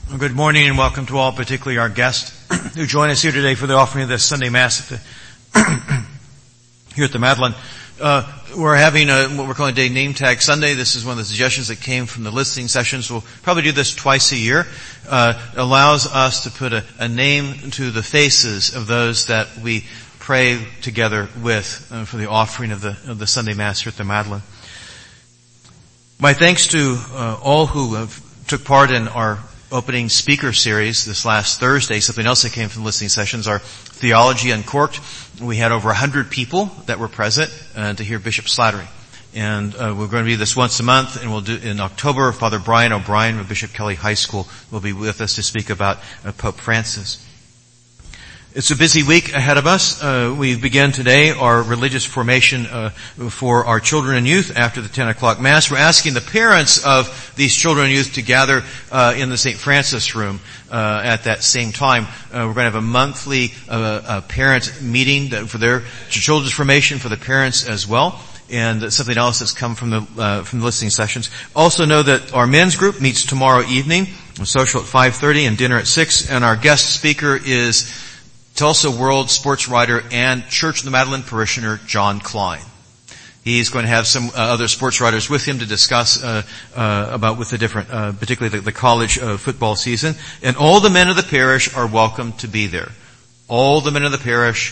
Well, good morning and welcome to all, particularly our guests who join us here today for the offering of this Sunday Mass here at the Madeleine. We're having what we're calling Day Name Tag Sunday. This is one of the suggestions that came from the listening sessions. We'll probably do this twice a year. Allows us to put a name to the faces of those that we pray together with for the offering of the Sunday Mass here at the Madeleine. My thanks to all who took part in our opening speaker series this last Thursday. Something else that came from the listening sessions, our Theology Uncorked. We had over 100 people that were present to hear Bishop Slattery. And we're going to do this once a month, and we'll do in October. Father Brian O'Brien of Bishop Kelly High School will be with us to speak about Pope Francis. It's a busy week ahead of us. We begin today our religious formation for our children and youth after the 10 o'clock Mass. We're asking the parents of these children and youth to gather in the St. Francis room at that same time. We're going to have a monthly parent meeting for their children's formation for the parents as well. And something else that's come from the listening sessions. Also know that our men's group meets tomorrow evening, social at 5:30 and dinner at 6. And our guest speaker is Tulsa World sports writer and Church of the Madeleine parishioner John Klein. He's going to have some other sports writers with him to discuss about with the different, particularly the college football season. And all the men of the parish are welcome to be there. All the men of the parish,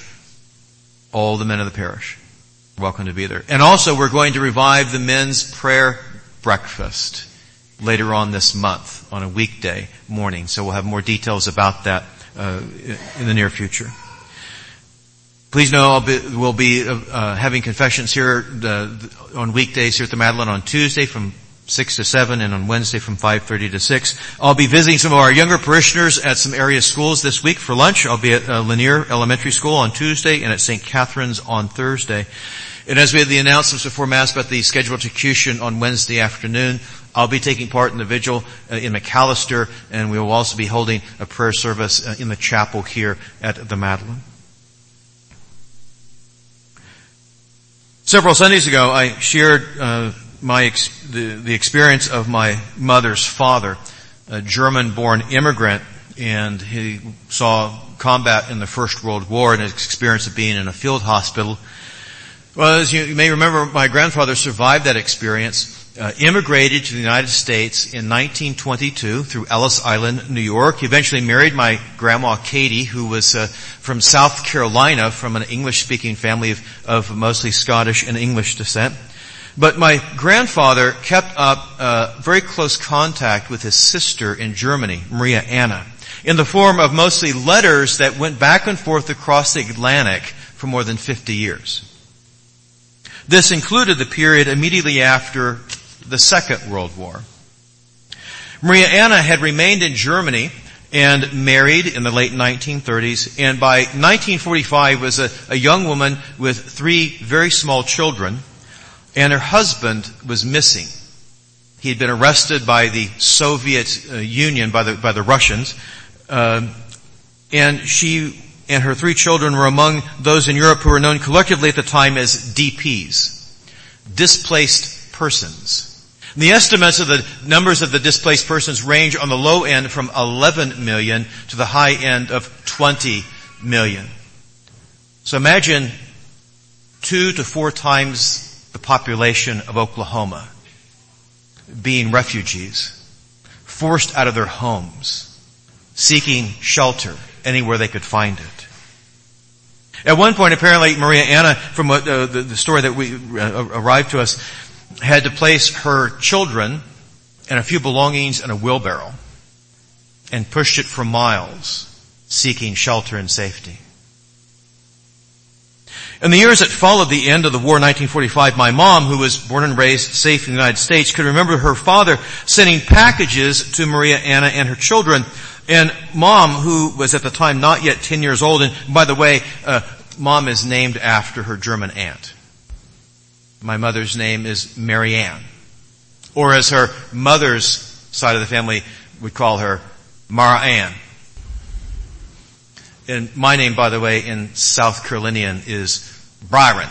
welcome to be there. And also we're going to revive the men's prayer breakfast later on this month on a weekday morning. So we'll have more details about that in the near future. Please know we'll be having confessions here on weekdays here at the Madeleine on Tuesday from 6 to 7 and on Wednesday from 5:30 to 6. I'll be visiting some of our younger parishioners at some area schools this week for lunch. I'll be at Lanier Elementary School on Tuesday and at St. Catherine's on Thursday. And as we had the announcements before Mass about the scheduled execution on Wednesday afternoon, I'll be taking part in the vigil in McAllister, and we will also be holding a prayer service in the chapel here at the Madeleine. Several Sundays ago, I shared the experience of my mother's father, a German-born immigrant, and he saw combat in the First World War and his experience of being in a field hospital. Well, as you may remember, my grandfather survived that experience, immigrated to the United States in 1922 through Ellis Island, New York. He eventually married my grandma Katie, who was from South Carolina, from an English-speaking family of mostly Scottish and English descent. But my grandfather kept up very close contact with his sister in Germany, Maria Anna, in the form of mostly letters that went back and forth across the Atlantic for more than 50 years. This included the period immediately after the Second World War. Maria Anna had remained in Germany and married in the late 1930s, and by 1945 was a young woman with 3 very small children, and her husband was missing. He had been arrested by the Soviet Union, by the Russians, and she and her 3 children were among those in Europe who were known collectively at the time as DPs, displaced persons. And the estimates of the numbers of the displaced persons range on the low end from 11 million to the high end of 20 million. So imagine 2 to 4 times the population of Oklahoma being refugees, forced out of their homes, seeking shelter anywhere they could find it. At one point, apparently, Maria Anna, from what, the story that we arrived to us, had to place her children and a few belongings in a wheelbarrow and pushed it for miles, seeking shelter and safety. In the years that followed the end of the war in 1945, my mom, who was born and raised safe in the United States, could remember her father sending packages to Maria Anna and her children. And Mom, who was at the time not yet 10 years old, and by the way, Mom is named after her German aunt. My mother's name is Mary Ann. Or as her mother's side of the family would call her, Mara Ann. And my name, by the way, in South Carolinian is Byron.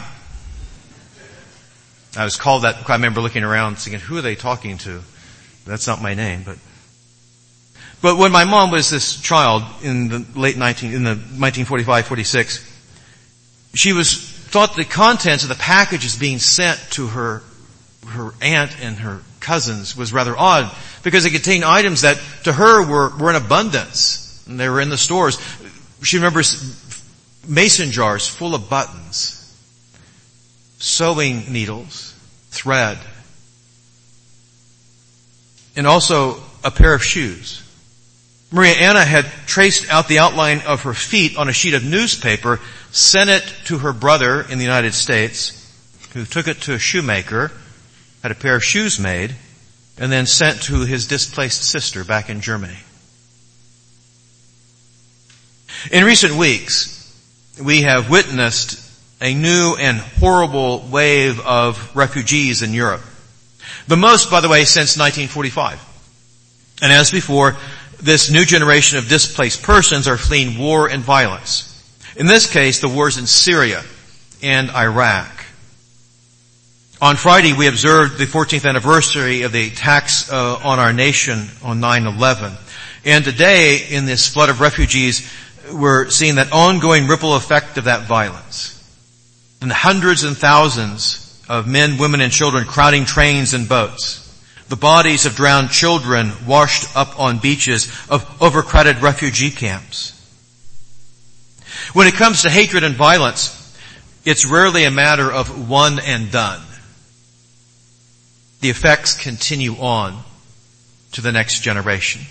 I was called that. I remember looking around thinking, who are they talking to? That's not my name, but But when my mom was this child in the 1945-46, she thought the contents of the packages being sent to her aunt and her cousins was rather odd, because it contained items that to her were in abundance, and they were in the stores. She remembers mason jars full of buttons, sewing needles, thread, and also a pair of shoes. Maria Anna had traced out the outline of her feet on a sheet of newspaper, sent it to her brother in the United States, who took it to a shoemaker, had a pair of shoes made, and then sent to his displaced sister back in Germany. In recent weeks, we have witnessed a new and horrible wave of refugees in Europe. The most, by the way, since 1945. And as before, this new generation of displaced persons are fleeing war and violence. In this case, the wars in Syria and Iraq. On Friday, we observed the 14th anniversary of the attacks on our nation on 9/11. And today, in this flood of refugees, we're seeing that ongoing ripple effect of that violence. And hundreds and thousands of men, women, and children crowding trains and boats. The bodies of drowned children washed up on beaches of overcrowded refugee camps. When it comes to hatred and violence, it's rarely a matter of one and done. The effects continue on to the next generation.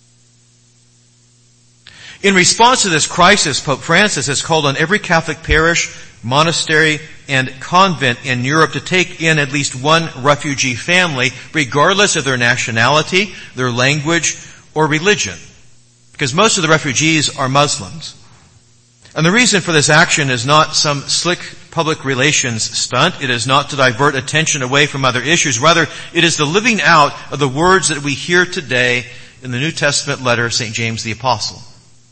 In response to this crisis, Pope Francis has called on every Catholic parish, monastery, and convent in Europe to take in at least one refugee family, regardless of their nationality, their language, or religion. Because most of the refugees are Muslims. And the reason for this action is not some slick public relations stunt. It is not to divert attention away from other issues. Rather, it is the living out of the words that we hear today in the New Testament letter of St. James the Apostle.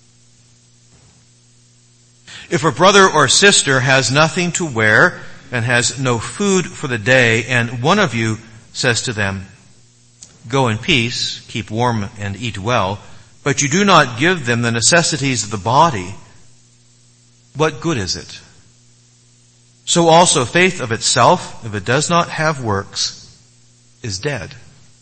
If a brother or sister has nothing to wear and has no food for the day, and one of you says to them, "Go in peace, keep warm and eat well," but you do not give them the necessities of the body, what good is it? So also faith of itself, if it does not have works, is dead.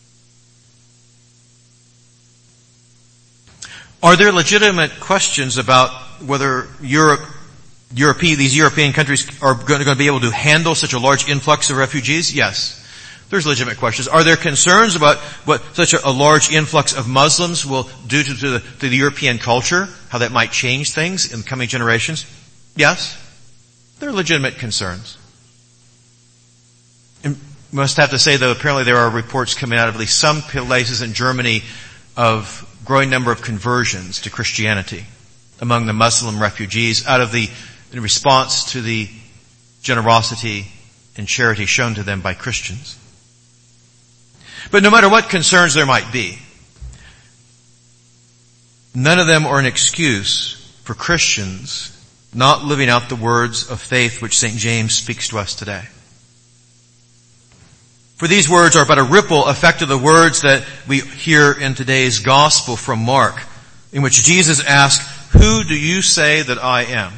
Are there legitimate questions about whether these European countries are going to be able to handle such a large influx of refugees? Yes. There's legitimate questions. Are there concerns about what such a large influx of Muslims will do to the European culture? How that might change things in the coming generations? Yes. There are legitimate concerns. And we must have to say, though, apparently there are reports coming out of at least some places in Germany of growing number of conversions to Christianity among the Muslim refugees in response to the generosity and charity shown to them by Christians. But no matter what concerns there might be, none of them are an excuse for Christians not living out the words of faith which St. James speaks to us today. For these words are but a ripple effect of the words that we hear in today's gospel from Mark, in which Jesus asked, "Who do you say that I am?"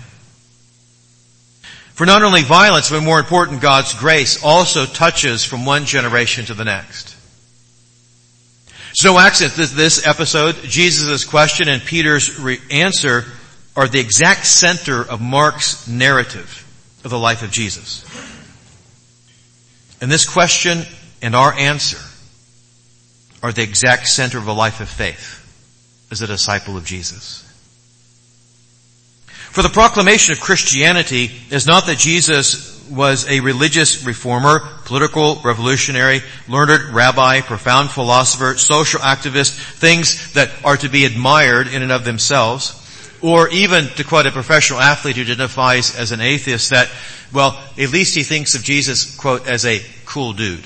For not only violence, but more important, God's grace also touches from one generation to the next. It's no accident this episode, Jesus' question and Peter's answer are the exact center of Mark's narrative of the life of Jesus. And this question and our answer are the exact center of a life of faith as a disciple of Jesus. For the proclamation of Christianity is not that Jesus was a religious reformer, political revolutionary, learned rabbi, profound philosopher, social activist, things that are to be admired in and of themselves, or even, to quote a professional athlete who identifies as an atheist, that, well, at least he thinks of Jesus, quote, as a cool dude.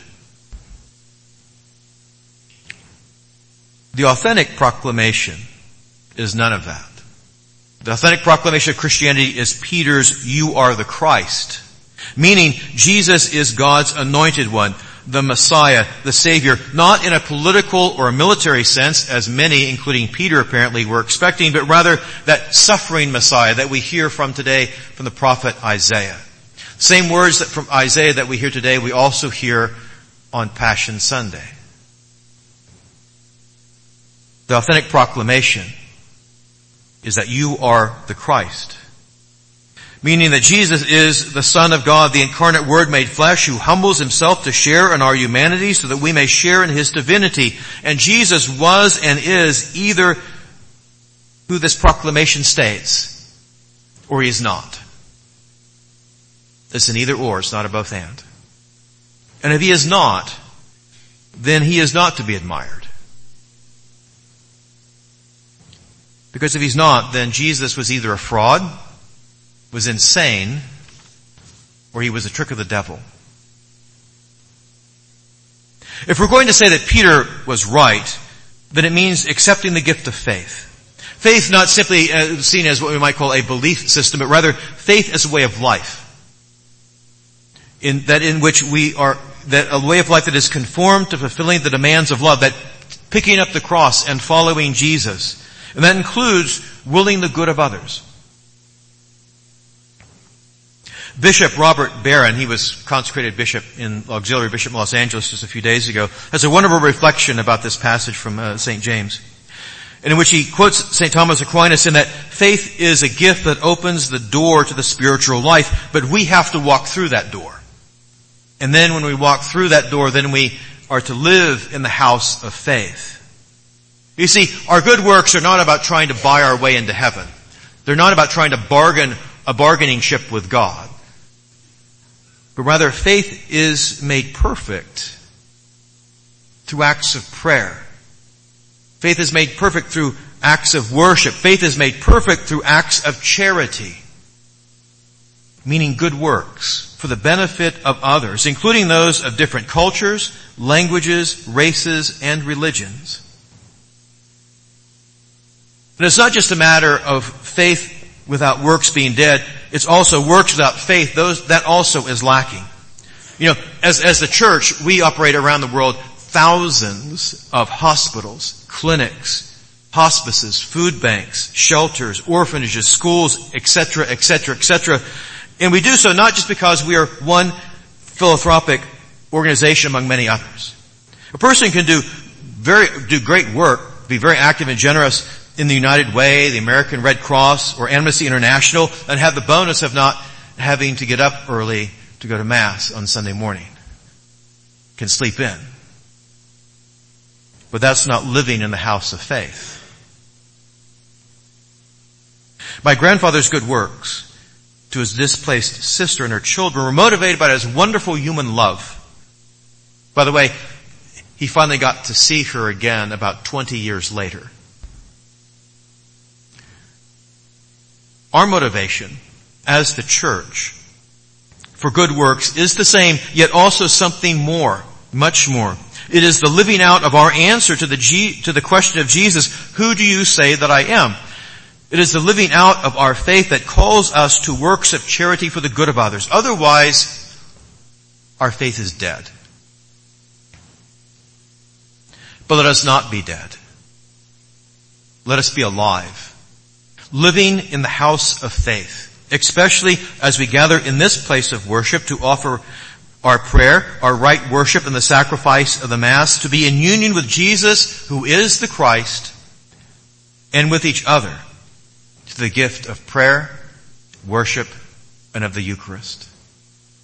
The authentic proclamation is none of that. The authentic proclamation of Christianity is Peter's, "You are the Christ," meaning Jesus is God's anointed one, the Messiah, the Savior, not in a political or a military sense, as many, including Peter apparently, were expecting, but rather that suffering Messiah that we hear from today from the prophet Isaiah. Same words that from Isaiah that we hear today, we also hear on Passion Sunday. The authentic proclamation is that you are the Christ. Meaning that Jesus is the Son of God, the incarnate Word made flesh, who humbles himself to share in our humanity so that we may share in his divinity. And Jesus was and is either who this proclamation states, or he is not. It's an either or, it's not a both and. And if he is not, then he is not to be admired. Because if he's not, then Jesus was either a fraud, was insane, or he was a trick of the devil. If we're going to say that Peter was right, then it means accepting the gift of faith. Faith not simply seen as what we might call a belief system, but rather faith as a way of life. That a way of life that is conformed to fulfilling the demands of love, that picking up the cross and following Jesus. And that includes willing the good of others. Bishop Robert Barron, he was consecrated bishop in auxiliary bishop in Los Angeles just a few days ago, has a wonderful reflection about this passage from St. James, in which he quotes St. Thomas Aquinas in that faith is a gift that opens the door to the spiritual life, but we have to walk through that door. And then when we walk through that door, then we are to live in the house of faith. You see, our good works are not about trying to buy our way into heaven. They're not about trying to bargain a bargaining chip with God. But rather, faith is made perfect through acts of prayer. Faith is made perfect through acts of worship. Faith is made perfect through acts of charity, meaning good works for the benefit of others, including those of different cultures, languages, races, and religions. And it's not just a matter of faith without works being dead. It's also works without faith. That also is lacking. You know, as the church, we operate around the world thousands of hospitals, clinics, hospices, food banks, shelters, orphanages, schools, etc., etc., etc. And we do so not just because we are one philanthropic organization among many others. A person can do great work, be very active and generous in the United Way, the American Red Cross, or Amnesty International, and have the bonus of not having to get up early to go to Mass on Sunday morning. Can sleep in. But that's not living in the house of faith. My grandfather's good works to his displaced sister and her children were motivated by his wonderful human love. By the way, he finally got to see her again about 20 years later. Our motivation as the church for good works is the same, yet also something more, much more. It is the living out of our answer to the question of Jesus, who do you say that I am? It is the living out of our faith that calls us to works of charity for the good of others. Otherwise, our faith is dead. But let us not be dead. Let us be alive. Living in the house of faith, especially as we gather in this place of worship to offer our prayer, our right worship and the sacrifice of the Mass, to be in union with Jesus, who is the Christ, and with each other, to the gift of prayer, worship, and of the Eucharist.